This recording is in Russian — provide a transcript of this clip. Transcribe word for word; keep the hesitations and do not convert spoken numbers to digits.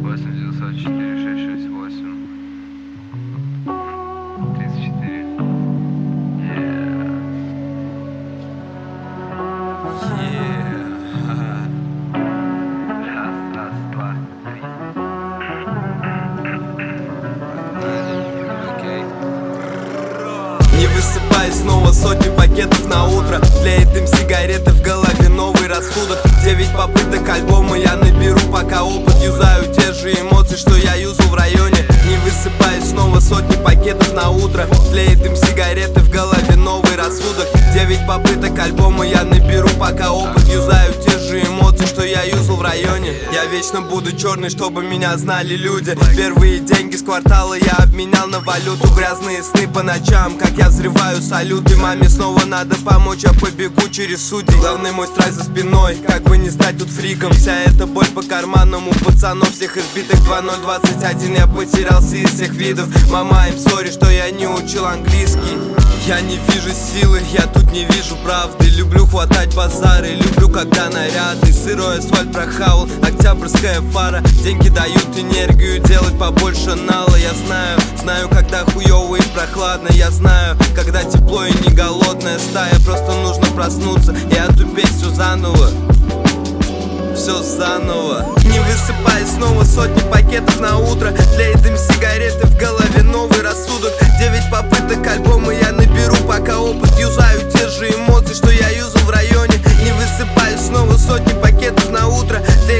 восемь девятьсот четыре шесть шесть восемь тридцать четыре. Yeah. Yeah. Раз, раз, два, три. Окей. Не высыпаясь, снова сотни пакетов на утро. Тлеет дым сигареты, в голове новый рассудок. Девять попыток альбома я наберу, пока опыт. Юзаю те же эмоции, что я юзал в районе. Не высыпаясь, снова сотни пакетов на утро. Тлеет дым сигареты, в голове новый рассудок. Девять попыток альбома я наберу, пока опыт. Юзаю те же эмоции, что я юзал в районе. Я вечно буду черный, чтобы меня знали люди. Первые деньги с квартала я обменял на валюту. Грязные сны по ночам, как я взрываю салюты. Маме снова надо помочь, я побегу через судей. Главный мой страх за спиной, как бы не стать тут фриком. Вся эта боль по карманам у пацанов всех избитых. Два ноль двадцать один я потерялся из всех видов. Мама, им сори, что я не учил английский. Я не вижу силы, я тут не вижу правды. Люблю хватать базары, люблю когда наряды. Сырой асфальт прохавал, октябрьская фара. Деньги дают энергию, делать побольше нала. Я знаю, знаю, когда хуёво и прохладно. Я знаю, когда тепло и не голодная стая. Просто нужно проснуться и отупеть все заново. Все заново. Не высыпаясь, снова сотни пакетов на утро. Тлеет дым сигареты, в голове новый рассудок. Девять попыток альбома я наберу, пока опыт. Юзаю те же эмоции, что я юзал в районе. Не высыпаясь, снова сотни пакетов на утро.